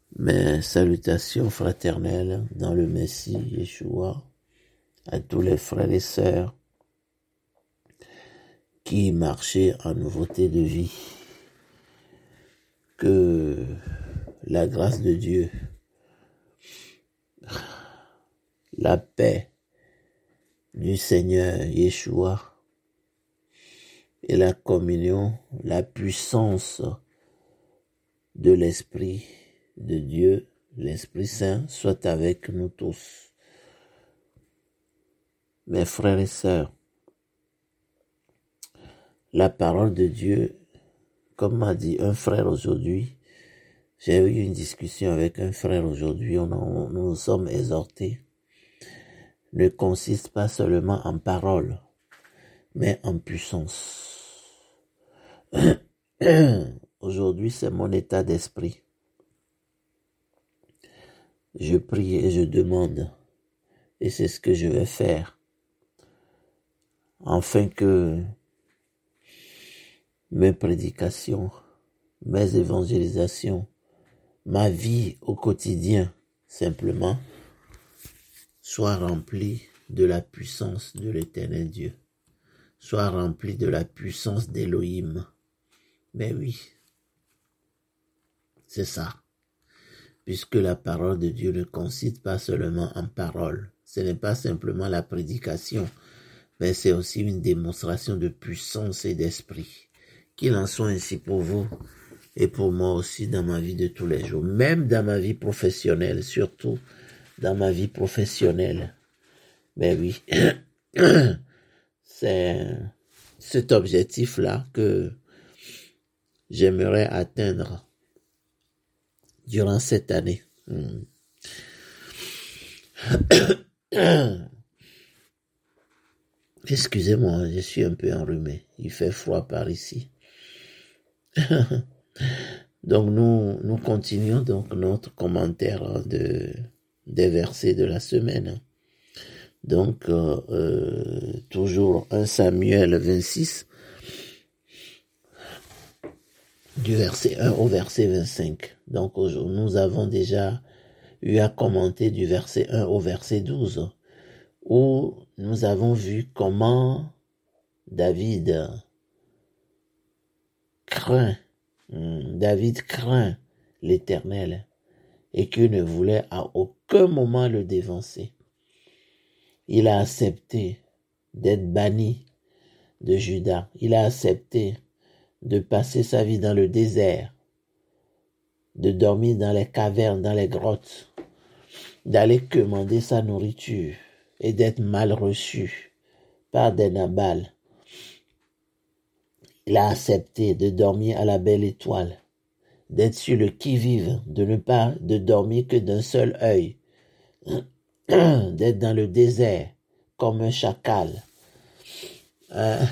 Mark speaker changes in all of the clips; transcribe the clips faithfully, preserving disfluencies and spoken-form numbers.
Speaker 1: Mes salutations fraternelles dans le Messie Yeshua à tous les frères et sœurs qui marchaient en nouveauté de vie. Que la grâce de Dieu, la paix du Seigneur Yeshua et la communion, la puissance de l'Esprit de Dieu, l'Esprit Saint, soit avec nous tous. Mes frères et sœurs, la parole de Dieu, comme m'a dit un frère aujourd'hui, j'ai eu une discussion avec un frère aujourd'hui, on, on, nous nous sommes exhortés, ne consiste pas seulement en parole, mais en puissance. Aujourd'hui, c'est mon état d'esprit. Je prie et je demande, et c'est ce que je vais faire, afin que mes prédications, mes évangélisations, ma vie au quotidien, simplement, soient remplies de la puissance de l'Éternel Dieu, soient remplies de la puissance d'Élohim. Mais oui, c'est ça. Puisque la parole de Dieu ne consiste pas seulement en parole. Ce n'est pas simplement la prédication, mais c'est aussi une démonstration de puissance et d'esprit. Qu'il en soit ainsi pour vous et pour moi aussi dans ma vie de tous les jours. Même dans ma vie professionnelle, surtout dans ma vie professionnelle. Mais oui, c'est cet objectif-là que j'aimerais atteindre durant cette année. Hmm. Excusez-moi, je suis un peu enrhumé. Il fait froid par ici. Donc nous, nous continuons donc notre commentaire de, des versets de la semaine. Donc, euh, euh, toujours un Samuel vingt-six, du verset un au verset vingt-cinq. Donc nous avons déjà eu à commenter du verset un au verset douze, où nous avons vu comment David craint, David craint l'Éternel et qu'il ne voulait à aucun moment le dévancer. Il a accepté d'être banni de Juda. Il a accepté de passer sa vie dans le désert, de dormir dans les cavernes, dans les grottes, d'aller commander sa nourriture et d'être mal reçu par des Nabal. Il a accepté de dormir à la belle étoile, d'être sur le qui-vive, de ne pas de dormir que d'un seul œil, d'être dans le désert comme un chacal, hein?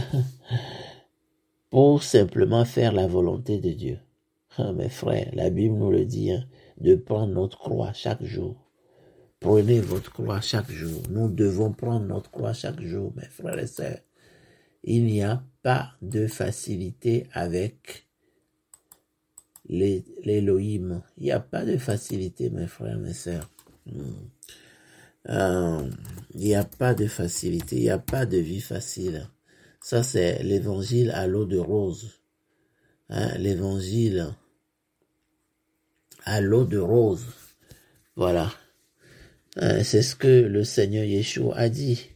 Speaker 1: Pour simplement faire la volonté de Dieu. Ah, mes frères, la Bible nous le dit, hein, de prendre notre croix chaque jour. Prenez votre croix chaque jour. Nous devons prendre notre croix chaque jour, mes frères et sœurs. Il n'y a pas de facilité avec l'Élohim. Il n'y a pas de facilité, mes frères, mes sœurs. Hmm. Euh, il n'y a pas de facilité, il n'y a pas de vie facile. Ça, c'est l'évangile à l'eau de rose. Hein, l'évangile à l'eau de rose. Voilà. Hein, c'est ce que le Seigneur Yeshua a dit.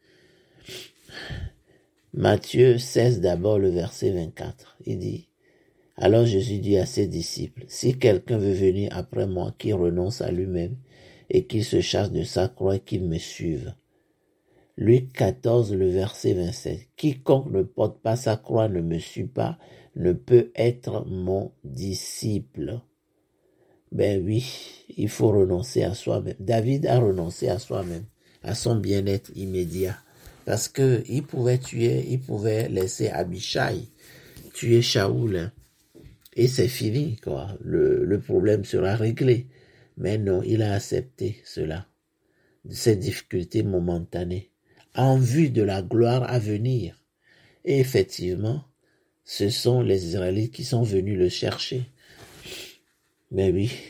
Speaker 1: Matthieu seize d'abord, le verset vingt-quatre. Il dit, « Alors Jésus dit à ses disciples, « Si quelqu'un veut venir après moi, qu'il renonce à lui-même et qu'il se charge de sa croix et qu'il me suive. » Luc quatorze, le verset vingt-sept. « Quiconque ne porte pas sa croix ne me suit pas, ne peut être mon disciple. » Ben oui, il faut renoncer à soi-même. David a renoncé à soi-même, à son bien-être immédiat. Parce que il pouvait tuer, il pouvait laisser Abishai tuer Shaoul. Hein, et c'est fini, quoi. Le, le problème sera réglé. Mais non, il a accepté cela, ces difficultés momentanées, en vue de la gloire à venir. Et effectivement, ce sont les Israélites qui sont venus le chercher. Mais oui,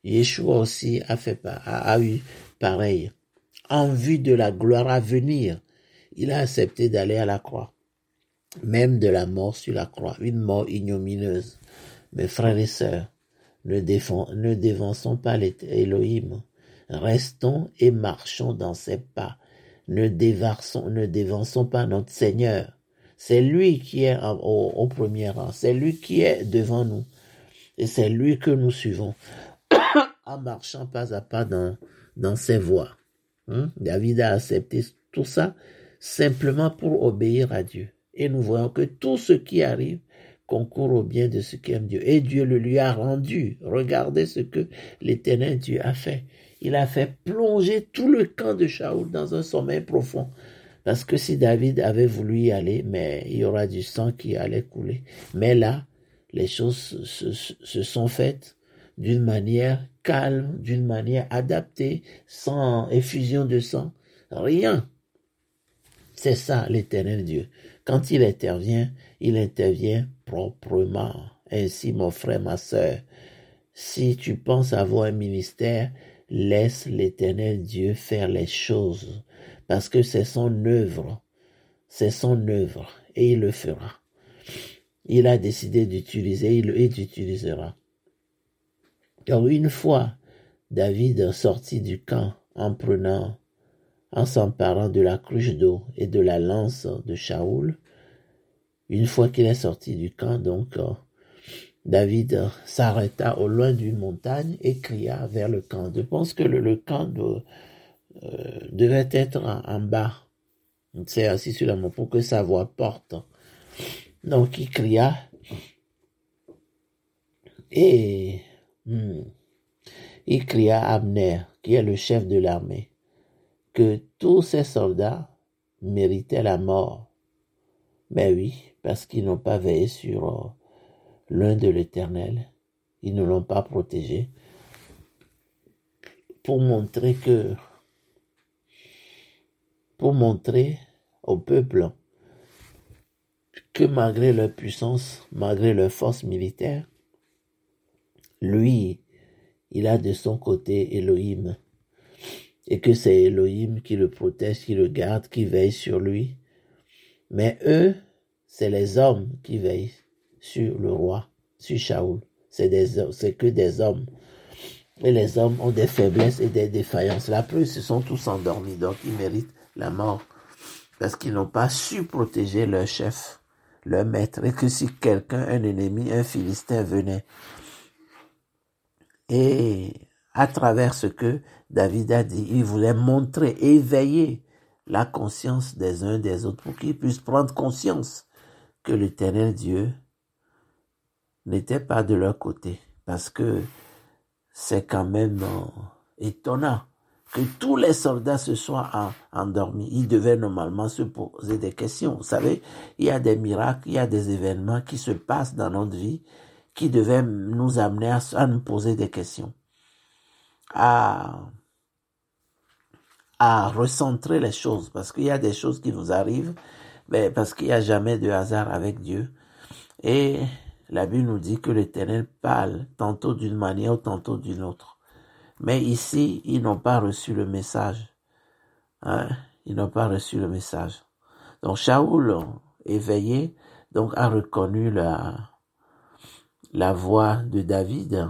Speaker 1: Yeshua aussi a fait a, a eu pareil. En vue de la gloire à venir, il a accepté d'aller à la croix, même de la mort sur la croix, une mort ignominieuse. Mes frères et sœurs, ne, défend, ne dévançons pas Elohim, restons et marchons dans ses pas. Ne dévançons, ne dévançons pas notre Seigneur. C'est lui qui est au, au premier rang, c'est lui qui est devant nous, et c'est lui que nous suivons, en marchant pas à pas dans, dans ses voies. Hein? David a accepté tout ça simplement pour obéir à Dieu. Et nous voyons que tout ce qui arrive concourt au bien de ceux qui aiment Dieu. Et Dieu le lui a rendu. Regardez ce que l'Éternel Dieu a fait. Il a fait plonger tout le camp de Shaoul dans un sommeil profond. Parce que si David avait voulu y aller, mais il y aura du sang qui allait couler. Mais là, les choses se, se, se sont faites d'une manière calme, d'une manière adaptée, sans effusion de sang. Rien. C'est ça l'Éternel Dieu. Quand il intervient, il intervient proprement. Ainsi, mon frère, ma sœur, si tu penses avoir un ministère, laisse l'Éternel Dieu faire les choses, parce que c'est son œuvre, c'est son œuvre, et il le fera. Il a décidé d'utiliser, il l'utilisera. Donc une fois David sorti du camp en prenant, en s'emparant de la cruche d'eau et de la lance de Shaoul, une fois qu'il est sorti du camp, donc David s'arrêta au loin d'une montagne et cria vers le camp. Je pense que le, le camp de, euh, devait être en, en bas. Il s'est assis sur la montagne pour que sa voix porte. Donc il cria et hmm, il cria à Abner, qui est le chef de l'armée, que tous ces soldats méritaient la mort. Mais oui, parce qu'ils n'ont pas veillé sur euh, l'un de l'Éternel. Ils ne l'ont pas protégé. Pour montrer que, pour montrer au peuple que malgré leur puissance, malgré leur force militaire, lui, il a de son côté Elohim. Et que c'est Elohim qui le protège, qui le garde, qui veille sur lui. Mais eux, c'est les hommes qui veillent sur le roi, sur Shaoul. C'est des, c'est que des hommes. Et les hommes ont des faiblesses et des défaillances. La preuve, ils se sont tous endormis, donc ils méritent la mort. Parce qu'ils n'ont pas su protéger leur chef, leur maître. Et que si quelqu'un, un ennemi, un Philistin venait, et à travers ce que David a dit, il voulait montrer, éveiller la conscience des uns des autres pour qu'ils puissent prendre conscience que l'Éternel Dieu n'était pas de leur côté. Parce que c'est quand même euh, étonnant que tous les soldats se soient en, endormis. Ils devaient normalement se poser des questions. Vous savez, il y a des miracles, il y a des événements qui se passent dans notre vie qui devaient nous amener à, à nous poser des questions, à, à recentrer les choses, parce qu'il y a des choses qui nous arrivent, mais parce qu'il n'y a jamais de hasard avec Dieu. Et la Bible nous dit que l'Éternel parle tantôt d'une manière ou tantôt d'une autre. Mais ici, ils n'ont pas reçu le message. Hein? Ils n'ont pas reçu le message. Donc Shaoul, éveillé, donc a reconnu la, la voix de David.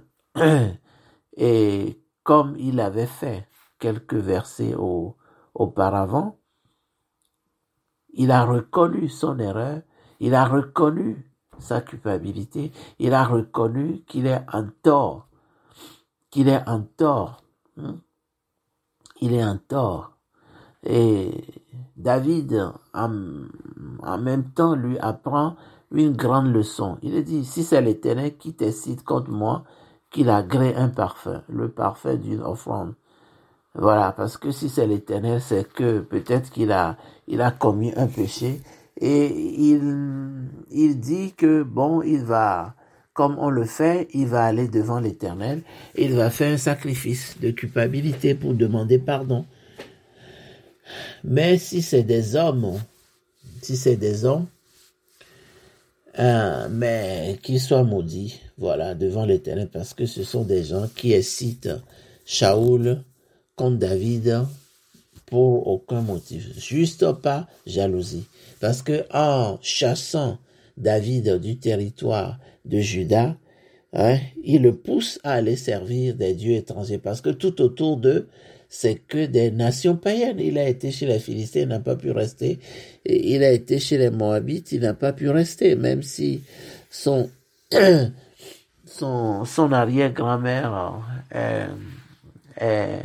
Speaker 1: Et comme il avait fait quelques versets au, auparavant, il a reconnu son erreur, il a reconnu sa culpabilité, il a reconnu qu'il est en tort, qu'il est en tort, hein? Il est en tort. Et David, en, en même temps, lui apprend une grande leçon. Il dit, si c'est l'Éternel qui décide contre moi, qu'il agrée un parfum, le parfum d'une offrande. Voilà, parce que si c'est l'Éternel, c'est que peut-être qu'il a, il a commis un péché. Et il, il dit que bon, il va, comme on le fait, il va aller devant l'Éternel, et il va faire un sacrifice de culpabilité pour demander pardon. Mais si c'est des hommes, si c'est des hommes, Euh, mais qu'il soit maudit, voilà, devant l'Éternel, parce que ce sont des gens qui excitent Shaoul contre David pour aucun motif, juste pas jalousie. Parce que en chassant David du territoire de Juda, hein, il le pousse à aller servir des dieux étrangers, parce que tout autour d'eux, c'est que des nations païennes. Il a été chez les Philistins, il n'a pas pu rester. Et il a été chez les Moabites, il n'a pas pu rester, même si son, son, son arrière-grand-mère est, est,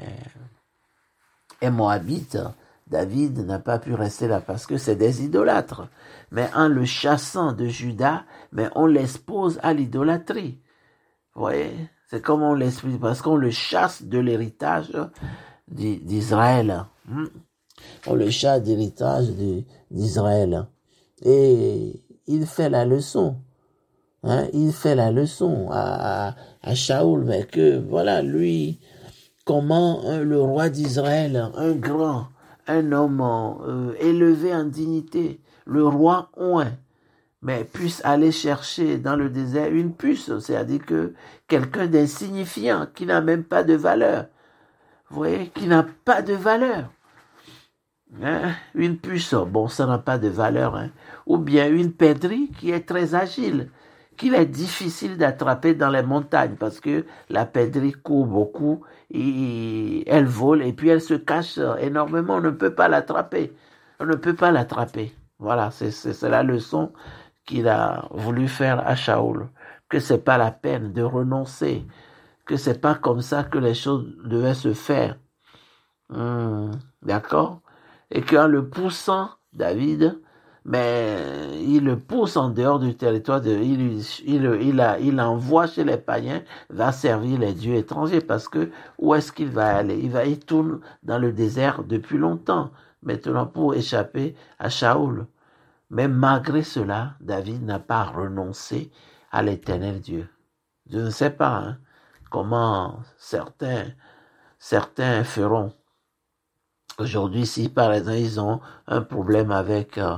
Speaker 1: est Moabite. David n'a pas pu rester là parce que c'est des idolâtres. Mais en le chassant de Juda, mais on l'expose à l'idolâtrie. Vous voyez, c'est comme on l'explique, parce qu'on le chasse de l'héritage d'Israël. On le chasse de l'héritage d'Israël. Et il fait la leçon. Hein, il fait la leçon à, à, à Shaoul, mais que, voilà, lui, comment hein, le roi d'Israël, un grand, un homme euh, élevé en dignité, le roi Ouin, mais puisse aller chercher dans le désert une puce, c'est-à-dire que quelqu'un d'insignifiant, qui n'a même pas de valeur, vous voyez, qui n'a pas de valeur. Hein? Une puce, bon, ça n'a pas de valeur, hein? Ou bien une perdrix qui est très agile, qu'il est difficile d'attraper dans les montagnes, parce que la perdrix court beaucoup, et elle vole, et puis elle se cache énormément, on ne peut pas l'attraper, on ne peut pas l'attraper. Voilà, c'est, c'est, c'est la leçon qu'il a voulu faire à Shaoul, que c'est pas la peine de renoncer, que c'est pas comme ça que les choses devaient se faire. Hum, d'accord? Et qu'en le poussant, David, mais il le pousse en dehors du territoire, de, il, il, il, a, il envoie chez les païens, va servir les dieux étrangers, parce que où est-ce qu'il va aller? Il va, il tourne dans le désert depuis longtemps, maintenant pour échapper à Shaoul. Mais malgré cela, David n'a pas renoncé à l'Éternel Dieu. Je ne sais pas hein, comment certains, certains feront. Aujourd'hui, si par exemple ils ont un problème avec euh,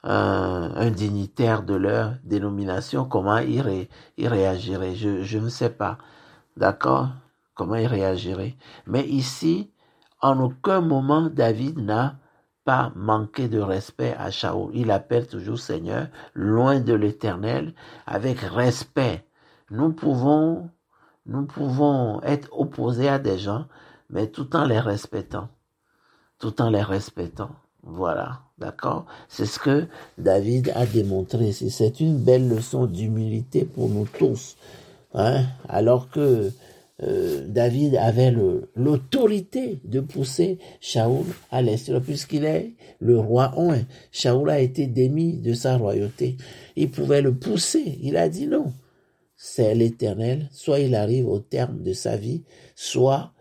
Speaker 1: un, un dignitaire de leur dénomination, comment ils, ré, ils réagiraient? Je, je ne sais pas. D'accord? Comment ils réagiraient? Mais ici, en aucun moment, David n'a pas manqué de respect à Shaoul. Il appelle toujours Seigneur, loin de l'Éternel, avec respect. Nous pouvons, nous pouvons être opposés à des gens, mais tout en les respectant. Tout en les respectant. Voilà, d'accord? C'est ce que David a démontré. C'est une belle leçon d'humilité pour nous tous. Hein? Alors que euh, David avait le, l'autorité de pousser Shaoul à l'extérieur, puisqu'il est le roi Ouin. Shaoul a été démis de sa royauté. Il pouvait le pousser. Il a dit non. C'est l'Éternel. Soit il arrive au terme de sa vie, soit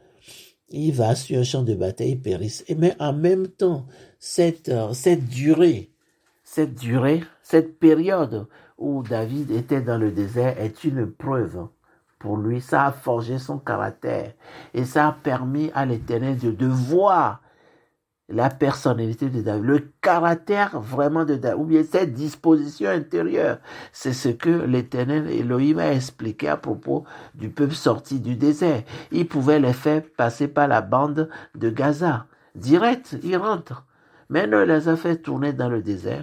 Speaker 1: il va sur un champ de bataille, il périsse. Et mais en même temps, cette, euh, cette durée, cette durée, cette période où David était dans le désert est une preuve pour lui. Ça a forgé son caractère et ça a permis à l'Éternel Dieu de voir la personnalité de David, le caractère vraiment de David, ou bien cette disposition intérieure. C'est ce que l'Éternel Elohim a expliqué à propos du peuple sorti du désert. Il pouvait les faire passer par la bande de Gaza. Direct, ils rentrent. Mais non, il les a fait tourner dans le désert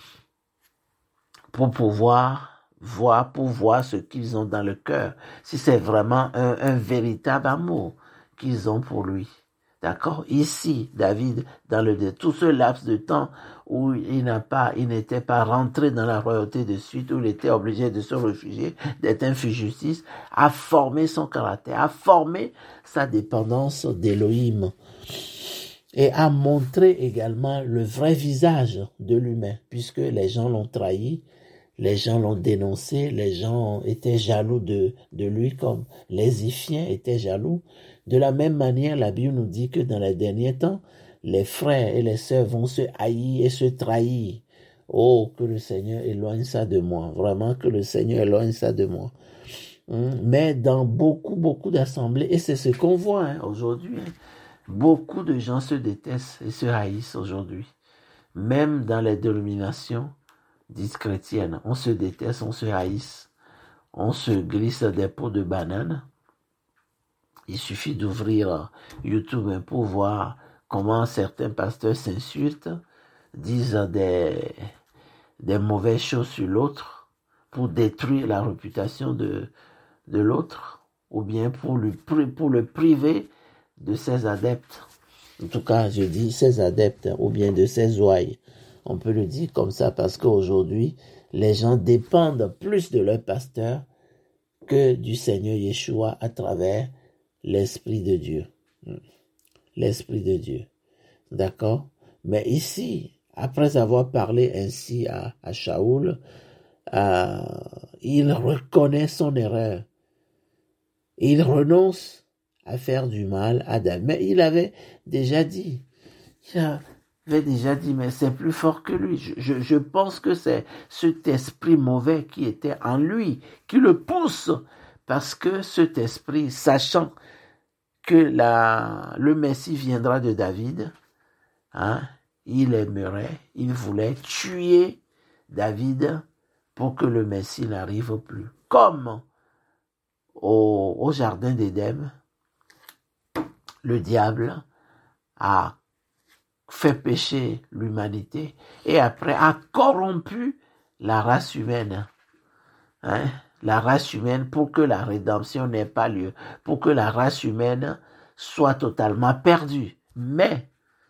Speaker 1: pour pouvoir voir, pour voir ce qu'ils ont dans le cœur. Si c'est vraiment un, un véritable amour qu'ils ont pour lui. D'accord? Ici, David, dans le tout ce laps de temps où il n'a pas, il n'était pas rentré dans la royauté de suite, où il était obligé de se réfugier, d'être un justice, a formé son caractère, a formé sa dépendance d'Élohim et a montré également le vrai visage de l'humain, puisque les gens l'ont trahi, les gens l'ont dénoncé, les gens étaient jaloux de, de lui comme les Iphiens étaient jaloux. De la même manière, la Bible nous dit que dans les derniers temps, les frères et les sœurs vont se haïr et se trahir. Oh, que le Seigneur éloigne ça de moi. Vraiment que le Seigneur éloigne ça de moi. Mais dans beaucoup, beaucoup d'assemblées, et c'est ce qu'on voit hein, aujourd'hui, hein, beaucoup de gens se détestent et se haïssent aujourd'hui. Même dans les dénominations dite chrétienne. On se déteste, on se haïsse, on se glisse des pots de banane. Il suffit d'ouvrir YouTube pour voir comment certains pasteurs s'insultent, disent des, des mauvaises choses sur l'autre pour détruire la réputation de, de l'autre, ou bien pour, lui, pour le priver de ses adeptes. En tout cas, je dis ses adeptes, ou bien de ses ouailles. On peut le dire comme ça parce qu'aujourd'hui, les gens dépendent plus de leur pasteur que du Seigneur Yeshua à travers l'Esprit de Dieu. L'Esprit de Dieu. D'accord? Mais ici, après avoir parlé ainsi à, à Shaoul, euh, il reconnaît son erreur. Il renonce à faire du mal à David. Mais il avait déjà dit, il avait déjà dit, mais c'est plus fort que lui. Je, je, je pense que c'est cet esprit mauvais qui était en lui, qui le pousse, parce que cet esprit, sachant que la, le Messie viendra de David, hein, il aimerait, il voulait tuer David pour que le Messie n'arrive plus. Comme au, au jardin d'Éden, le diable a fait pécher l'humanité et après a corrompu la race humaine. Hein? La race humaine pour que la rédemption n'ait pas lieu, pour que la race humaine soit totalement perdue. Mais,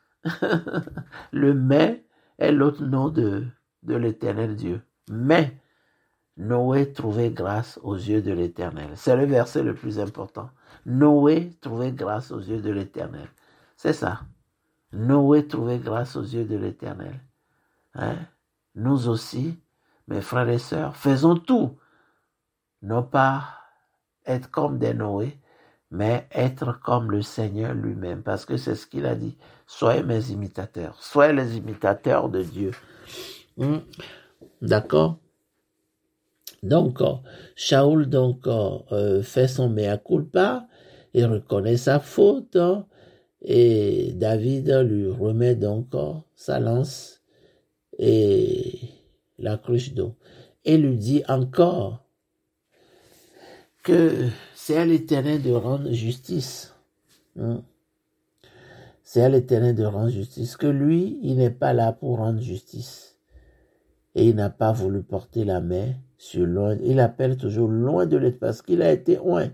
Speaker 1: le mais est l'autre nom de, de l'Éternel Dieu. Mais, Noé trouvait grâce aux yeux de l'Éternel. C'est le verset le plus important. Noé trouvait grâce aux yeux de l'Éternel. C'est ça. Noé trouvait grâce aux yeux de l'Éternel. Hein? Nous aussi, mes frères et sœurs, faisons tout. Non pas être comme des Noé, mais être comme le Seigneur lui-même. Parce que c'est ce qu'il a dit. Soyez mes imitateurs. Soyez les imitateurs de Dieu. Mmh. D'accord? Donc, Shaoul donc, euh, fait son mea culpa, il reconnaît sa faute, et David lui remet donc sa lance et la cruche d'eau. Et lui dit encore que c'est à l'Éternel de rendre justice. C'est à l'Éternel de rendre justice, que lui, il n'est pas là pour rendre justice. Et il n'a pas voulu porter la main sur loin. Il appelle toujours loin de l'être parce qu'il a été loin.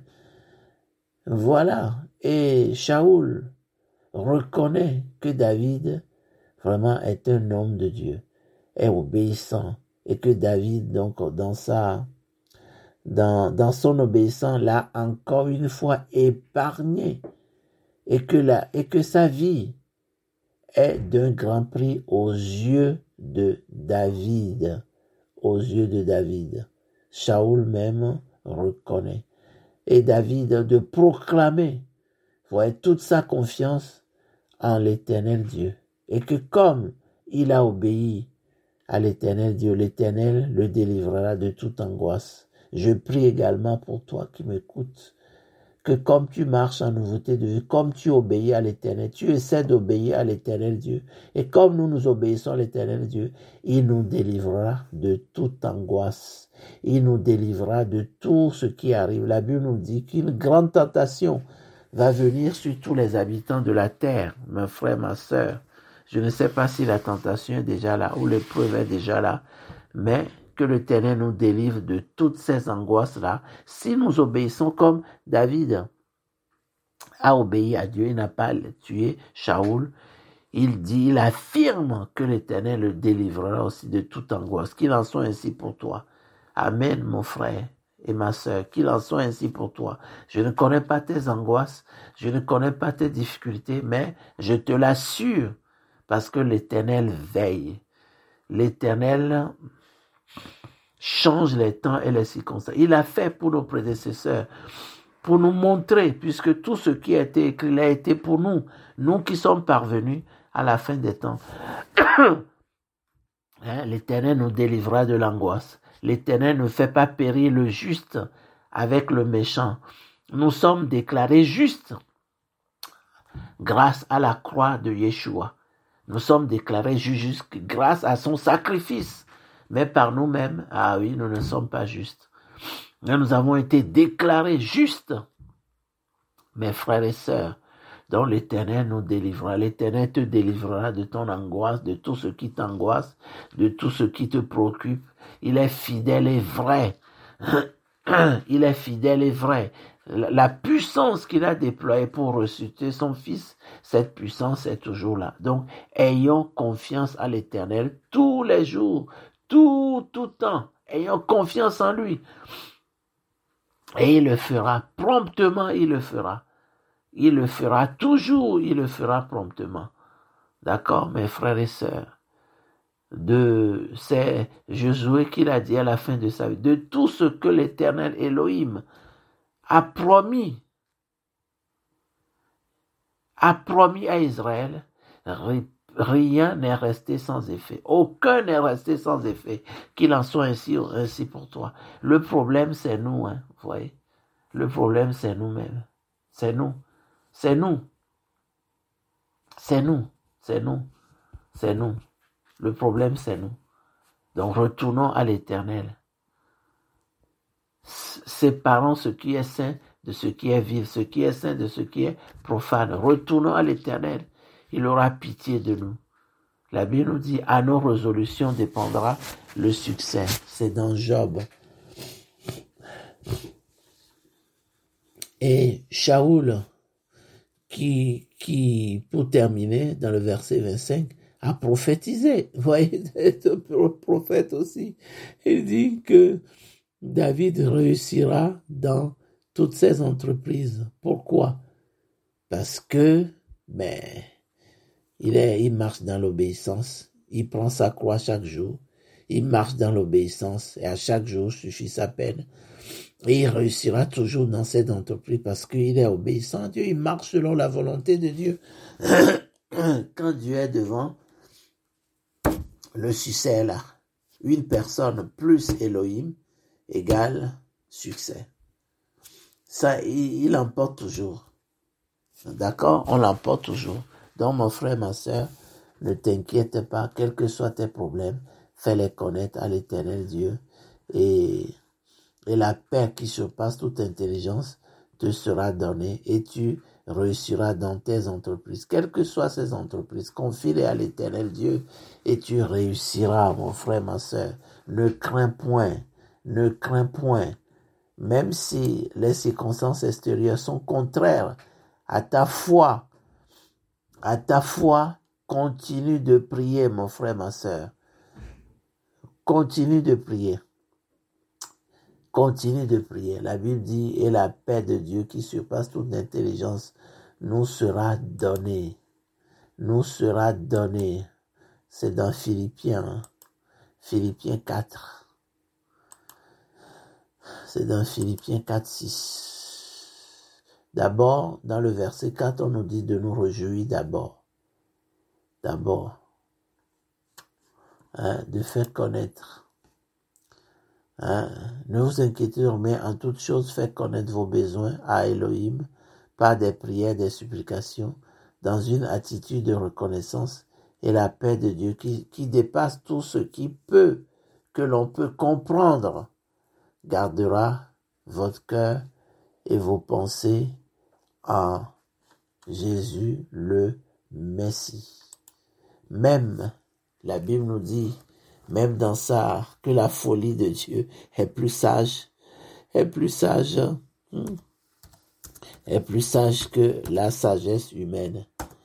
Speaker 1: Voilà. Et Shaoul reconnaît que David vraiment est un homme de Dieu, est obéissant, et que David, donc, dans sa, dans, dans son obéissance, l'a encore une fois épargné, et que la, et que sa vie est d'un grand prix aux yeux de David, aux yeux de David. Shaoul même reconnaît. Et David de proclamer, voyez, toute sa confiance en l'Éternel Dieu. Et que comme il a obéi à l'Éternel Dieu, l'Éternel le délivrera de toute angoisse. Je prie également pour toi qui m'écoutes, que comme tu marches en nouveauté de vie, comme tu obéis à l'Éternel, tu essaies d'obéir à l'Éternel Dieu. Et comme nous nous obéissons à l'Éternel Dieu, il nous délivrera de toute angoisse. Il nous délivrera de tout ce qui arrive. La Bible nous dit qu'une grande tentation va venir sur tous les habitants de la terre, mon frère, ma sœur. Je ne sais pas si la tentation est déjà là ou l'épreuve est déjà là, mais que l'Éternel nous délivre de toutes ces angoisses-là. Si nous obéissons comme David a obéi à Dieu, il n'a pas tué Shaoul, il dit, il affirme que l'Éternel le délivrera aussi de toute angoisse. Qu'il en soit ainsi pour toi. Amen, mon frère et ma sœur, qu'il en soit ainsi pour toi. Je ne connais pas tes angoisses, je ne connais pas tes difficultés, mais je te l'assure, parce que l'Éternel veille. L'Éternel change les temps et les circonstances. Il a fait pour nos prédécesseurs, pour nous montrer, puisque tout ce qui a été écrit là a été pour nous, nous qui sommes parvenus à la fin des temps. Hein, l'Éternel nous délivrera de l'angoisse. L'Éternel ne fait pas périr le juste avec le méchant. Nous sommes déclarés justes grâce à la croix de Yeshua. Nous sommes déclarés justes grâce à son sacrifice. Mais par nous-mêmes, ah oui, nous ne sommes pas justes. Mais nous avons été déclarés justes. Mes frères et sœurs, dont l'Éternel nous délivrera. L'Éternel te délivrera de ton angoisse, de tout ce qui t'angoisse, de tout ce qui te préoccupe. Il est fidèle et vrai. Il est fidèle et vrai. La puissance qu'il a déployée pour ressusciter son Fils, cette puissance est toujours là. Donc, ayons confiance à l'Éternel tous les jours, tout, tout temps. Ayons confiance en lui. Et il le fera promptement, il le fera. Il le fera toujours, il le fera promptement. D'accord, mes frères et sœurs? De, c'est Josué qui l'a dit à la fin de sa vie, de tout ce que l'Éternel Elohim a promis, a promis à Israël, rien n'est resté sans effet. Aucun n'est resté sans effet. Qu'il en soit ainsi, ainsi pour toi. Le problème, c'est nous, hein, vous voyez. Le problème, c'est nous-mêmes. C'est nous. C'est nous. C'est nous. C'est nous. C'est nous. Le problème, c'est nous. Donc, retournons à l'Éternel. Séparons ce qui est saint de ce qui est vil, ce qui est saint de ce qui est profane. Retournons à l'Éternel. Il aura pitié de nous. La Bible nous dit, à nos résolutions dépendra le succès. C'est dans Job. Et Shaoul, qui, qui, pour terminer, dans le verset vingt-cinq, a prophétisé. Vous voyez, le prophète aussi. Il dit que David réussira dans toutes ses entreprises. Pourquoi? Parce que, ben, il est, il marche dans l'obéissance. Il prend sa croix chaque jour. Il marche dans l'obéissance et à chaque jour suffit sa peine. Et il réussira toujours dans cette entreprise parce qu'il est obéissant à Dieu. Il marche selon la volonté de Dieu. Quand Dieu est devant, le succès est là. Une personne plus Elohim égale succès. Ça, il, il l'emporte toujours. D'accord? On l'emporte toujours. Donc, mon frère, ma sœur, ne t'inquiète pas, quels que soient tes problèmes, fais-les connaître à l'Éternel Dieu. Et, et la paix qui surpasse toute intelligence te sera donnée et tu réussiras dans tes entreprises. Quelles que soient ces entreprises, confie-les à l'Éternel Dieu et tu réussiras, mon frère, ma sœur. Ne crains point, ne crains point. Même si les circonstances extérieures sont contraires à ta foi, à ta foi, continue de prier, mon frère, ma sœur. Continue de prier. Continue de prier. La Bible dit, et la paix de Dieu qui surpasse toute intelligence nous sera donnée. Nous sera donnée. C'est dans Philippiens, hein? Philippiens quatre. C'est dans Philippiens quatre, six. D'abord, dans le verset quatre, on nous dit de nous réjouir d'abord. D'abord. Hein, de faire connaître. Hein, ne vous inquiétez mais en toute chose, faites connaître vos besoins à Elohim par des prières, des supplications, dans une attitude de reconnaissance et la paix de Dieu qui, qui dépasse tout ce qui peut, que l'on peut comprendre, gardera votre cœur et vos pensées en Jésus le Messie. Même, la Bible nous dit, même dans ça, que la folie de Dieu est plus sage, est plus sage, hmm, est plus sage que la sagesse humaine.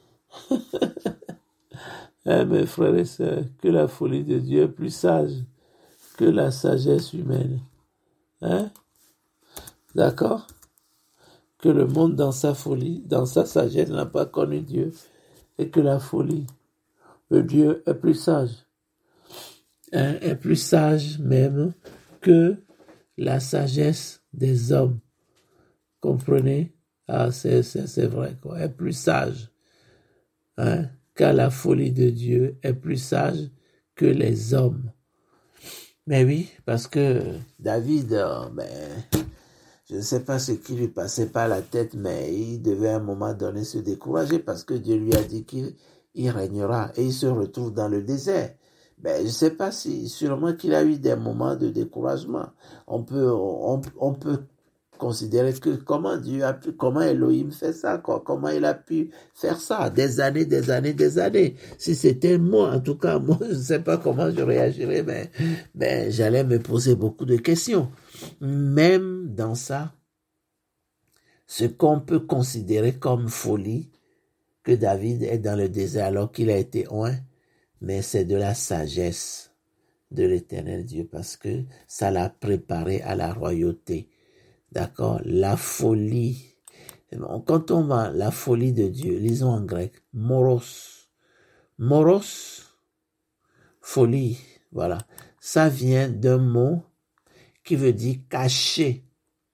Speaker 1: Hein, mes frères et sœurs, que la folie de Dieu est plus sage que la sagesse humaine. Hein? D'accord? Que le monde dans sa folie, dans sa sagesse n'a pas connu Dieu et que la folie, le Dieu est plus sage. Hein, est plus sage même que la sagesse des hommes. Comprenez? Ah, c'est, c'est, c'est vrai, quoi. Est plus sage. Hein, car la folie de Dieu est plus sage que les hommes. Mais oui, parce que David, euh, ben, je ne sais pas ce qui lui passait par la tête, mais il devait à un moment donné se décourager parce que Dieu lui a dit qu'il il régnera et il se retrouve dans le désert. Ben, je sais pas si, sûrement qu'il a eu des moments de découragement. On peut, on, on peut considérer que comment Dieu a pu, comment Elohim fait ça, quoi, comment il a pu faire ça, des années, des années, des années. Si c'était moi, en tout cas, moi, je ne sais pas comment je réagirais, mais, ben, j'allais me poser beaucoup de questions. Même dans ça, ce qu'on peut considérer comme folie, que David est dans le désert alors qu'il a été oint, mais c'est de la sagesse de l'Éternel Dieu parce que ça l'a préparé à la royauté. D'accord? La folie. Quand on va, la folie de Dieu, lisons en grec, moros. Moros, folie, voilà. Ça vient d'un mot qui veut dire cacher.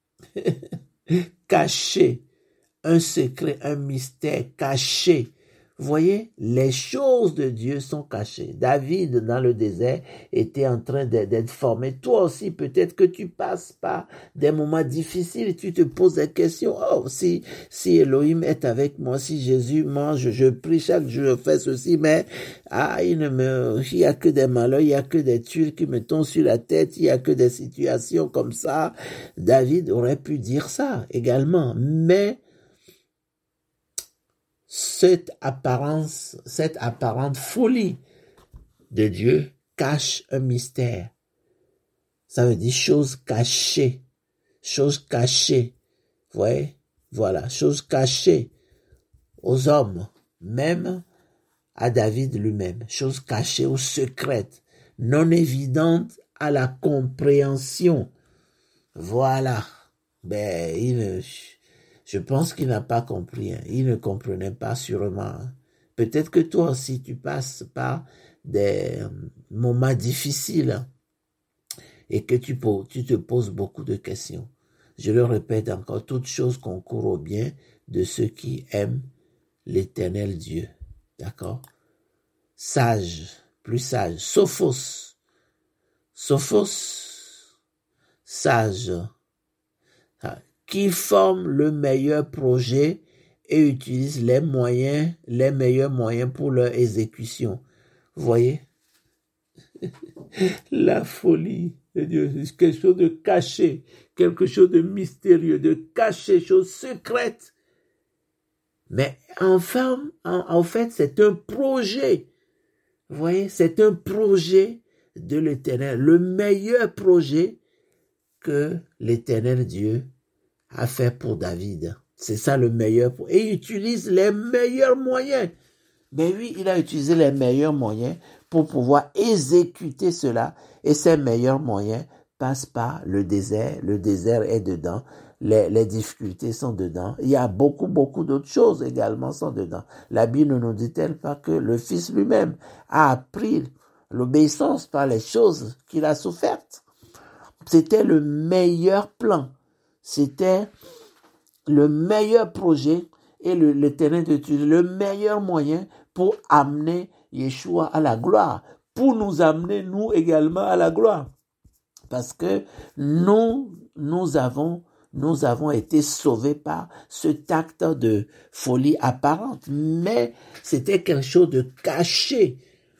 Speaker 1: Cacher. Un secret, un mystère caché. Vous voyez, les choses de Dieu sont cachées. David, dans le désert, était en train d'être formé. Toi aussi, peut-être que tu passes par des moments difficiles et tu te poses des questions. Oh, si, si Elohim est avec moi, si Jésus mange, je prie chaque jour, je fais ceci, mais, ah, il ne me, il y a que des malheurs, il y a que des tuiles qui me tombent sur la tête, il y a que des situations comme ça. David aurait pu dire ça également, mais, cette apparence, cette apparente folie de Dieu cache un mystère. Ça veut dire chose cachée, chose cachée. Vous voyez? Voilà, chose cachée aux hommes, même à David lui-même, chose cachée ou secrète, non évidente à la compréhension. Voilà. Ben, il Je pense qu'il n'a pas compris. Hein. Il ne comprenait pas sûrement. Hein. Peut-être que toi aussi, tu passes par des moments difficiles hein, et que tu, tu te poses beaucoup de questions. Je le répète encore, toute chose concourt au bien de ceux qui aiment l'Éternel Dieu. D'accord? Sage, plus sage. Sophos. Sophos, sage. Qui forment le meilleur projet et utilisent les moyens, les meilleurs moyens pour leur exécution. Vous voyez? La folie de Dieu, c'est quelque chose de caché, quelque chose de mystérieux, de caché, chose secrète. Mais enfin, en, en fait, c'est un projet. Vous voyez? C'est un projet de l'Éternel, le meilleur projet que l'Éternel Dieu a fait pour David. C'est ça le meilleur. Pour... Et il utilise les meilleurs moyens. Mais oui, il a utilisé les meilleurs moyens pour pouvoir exécuter cela. Et ces meilleurs moyens passent par le désert. Le désert est dedans. Les, les difficultés sont dedans. Il y a beaucoup, beaucoup d'autres choses également sont dedans. La Bible ne nous dit-elle pas que le Fils lui-même a appris l'obéissance par les choses qu'il a souffertes. C'était le meilleur plan. C'était le meilleur projet et le, le terrain d'étude, le meilleur moyen pour amener Yeshua à la gloire, pour nous amener, nous également, à la gloire. Parce que nous, nous avons, nous avons été sauvés par cet acte de folie apparente, mais c'était quelque chose de caché.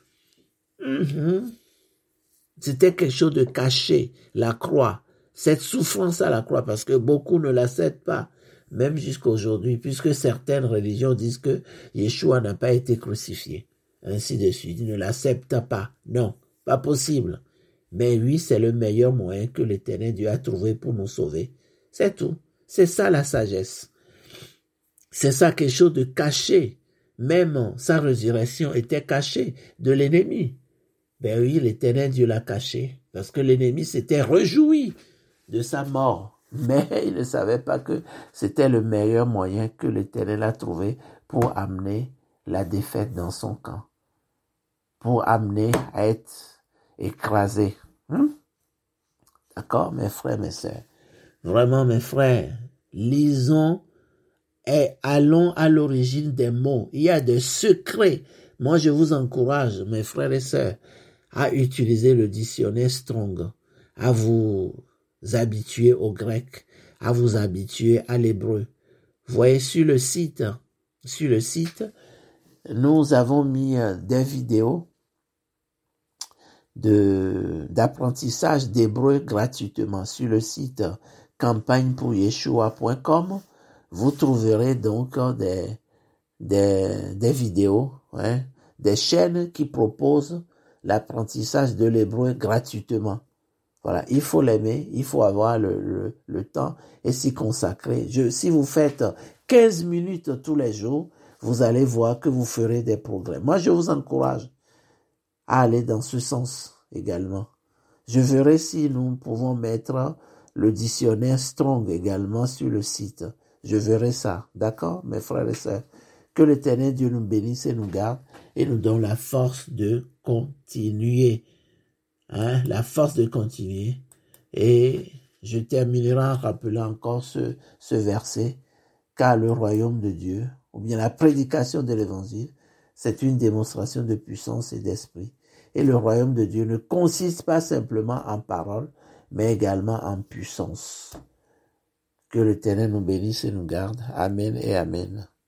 Speaker 1: Mm-hmm. C'était quelque chose de caché, la croix. Cette souffrance à la croix, parce que beaucoup ne l'acceptent pas, même jusqu'à aujourd'hui, puisque certaines religions disent que Yeshua n'a pas été crucifié. Ainsi de suite, ils ne l'acceptent pas. Non, pas possible. Mais oui, c'est le meilleur moyen que l'Éternel Dieu a trouvé pour nous sauver. C'est tout. C'est ça la sagesse. C'est ça quelque chose de caché. Même sa résurrection était cachée de l'ennemi. Ben oui, l'Éternel Dieu l'a caché, parce que l'ennemi s'était réjoui de sa mort. Mais il ne savait pas que c'était le meilleur moyen que l'Éternel a trouvé pour amener la défaite dans son camp. Pour amener à être écrasé. Hum? D'accord, mes frères, mes sœurs. Vraiment, mes frères, lisons et allons à l'origine des mots. Il y a des secrets. Moi, je vous encourage, mes frères et sœurs, à utiliser le dictionnaire Strong, à vous habituer au grec, à vous habituer à l'hébreu. Vous voyez, sur le site, sur le site, nous avons mis des vidéos de, d'apprentissage d'hébreu gratuitement sur le site campagne pour yeshua point com. Vous trouverez donc des, des, des vidéos, hein, des chaînes qui proposent l'apprentissage de l'hébreu gratuitement. Voilà, il faut l'aimer, il faut avoir le, le, le temps et s'y consacrer. Je, si vous faites quinze minutes tous les jours, vous allez voir que vous ferez des progrès. Moi, je vous encourage à aller dans ce sens également. Je verrai si nous pouvons mettre le dictionnaire Strong également sur le site. Je verrai ça, d'accord, mes frères et sœurs. Que l'Éternel Dieu nous bénisse et nous garde et nous donne la force de continuer. Hein, la force de continuer. Et je terminerai en rappelant encore ce, ce verset, car le royaume de Dieu, ou bien la prédication de l'évangile, c'est une démonstration de puissance et d'esprit. Et le royaume de Dieu ne consiste pas simplement en parole, mais également en puissance. Que l'Éternel nous bénisse et nous garde. Amen et amen.